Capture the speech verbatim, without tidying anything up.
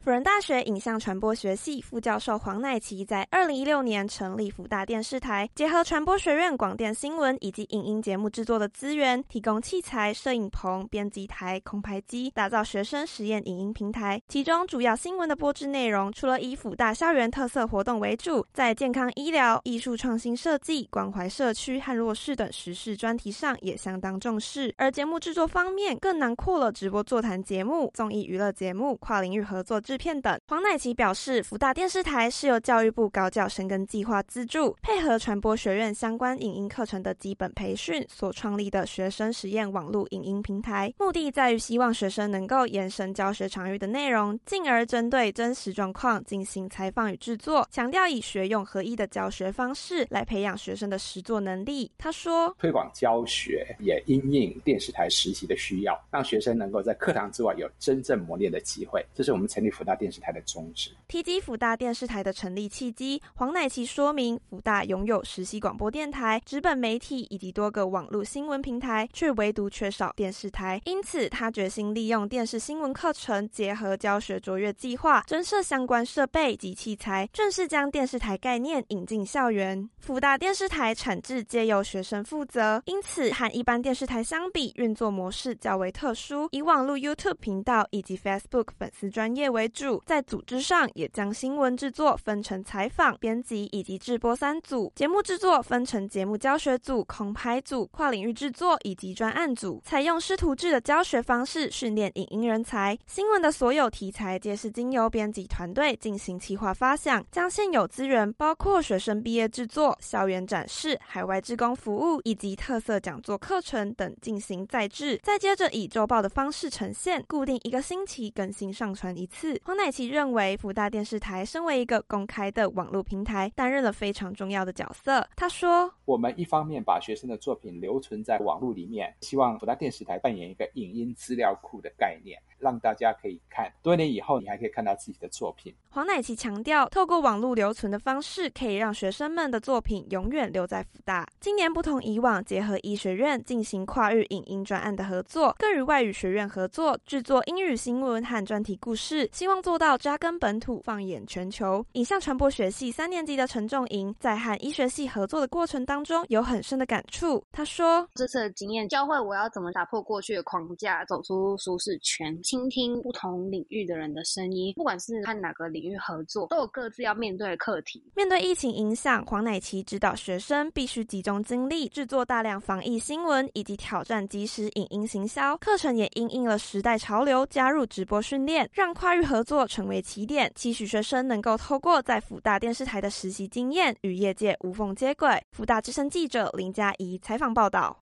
辅仁大学影像传播学系副教授黄乃琪在二零一六年成立辅大电视台，结合传播学院广电新闻以及影音节目制作的资源，提供器材、摄影棚、编辑台、空拍机，打造学生实验影音平台。其中主要新闻的播制内容，除了以辅大校园特色活动为主，在健康医疗、艺术创新设计、关怀社区和弱势等时事专题上也相当重视。而节目制作方面，更囊括了直播座谈节目、综艺娱乐节目、跨领域合作制片等。黄乃琪表示，辅大电视台是由教育部高教深耕计划资助，配合传播学院相关影音课程的基本培训所创立的学生实验网络影音平台，目的在于希望学生能够延伸教学场域的内容，进而针对真实状况进行采访与制作，强调以学用合一的教学方式来培养学生的实作能力。他说， 推广教学也因应电视台实习的需要，让学生能够在课堂之外有真正磨练的机会，这是我们成立辅大电视台的宗旨。 提及辅大电视台的成立契机，黄乃琪说明，辅大拥有实习广播电台、纸本媒体以及多个网络新闻平台，却唯独缺少电视台，因此他决心利用电视新闻课程结合教学卓越计划，增设相关设备及器材，正式将电视台概念引进校园。辅大电视台产制皆由学生负责，因此和一般电视台相比，运作模式较为特殊，以网络 YouTube 频道以及 Facebook 粉丝专页为主，在组织上也将新闻制作分成采访、编辑以及制播三组，节目制作分成节目教学组、空拍组、跨领域制作以及专案组，采用师徒制的教学方式训练影音人才。新闻的所有题材皆是经由编辑团队进行企划发想，将现有资源包括学生毕业制作、校园展示、海外志工服务以及特色讲座课程等进行再制，再接着以周报的方式呈现，固定一个星期更新上传一次。黄乃琪认为，辅大电视台身为一个公开的网络平台，担任了非常重要的角色。他说， 我们一方面把学生的作品留存在网络里面，希望辅大电视台扮演一个影音资料库的概念，让大家可以看，多年以后你还可以看到自己的作品。 黄乃琪强调，透过网络留存的方式，可以让学生们的作品永远留在辅大。今年不同以往，结合医学院进行跨域影音专案的合作，更与外语学院合作制作英语新闻和专题故事，希望做到扎根本土，放眼全球。影像传播学系三年级的陈仲莹在和医学系合作的过程当中有很深的感触。他说， 这次的经验教会我要怎么打破过去的框架，走出舒适圈，倾听不同领域的人的声音，不管是和哪个领域合作，都有各自要面对的课题。 面对疫情影响，黄乃琪指导学生必须集中精力制作大量防疫新闻以及挑战即时影音行销课程，也因应了时代潮流，加入直播训练，让跨域合作成为起点，期许学生能够透过在辅大电视台的实习经验与业界无缝接轨。辅大之声记者林嘉怡采访报道。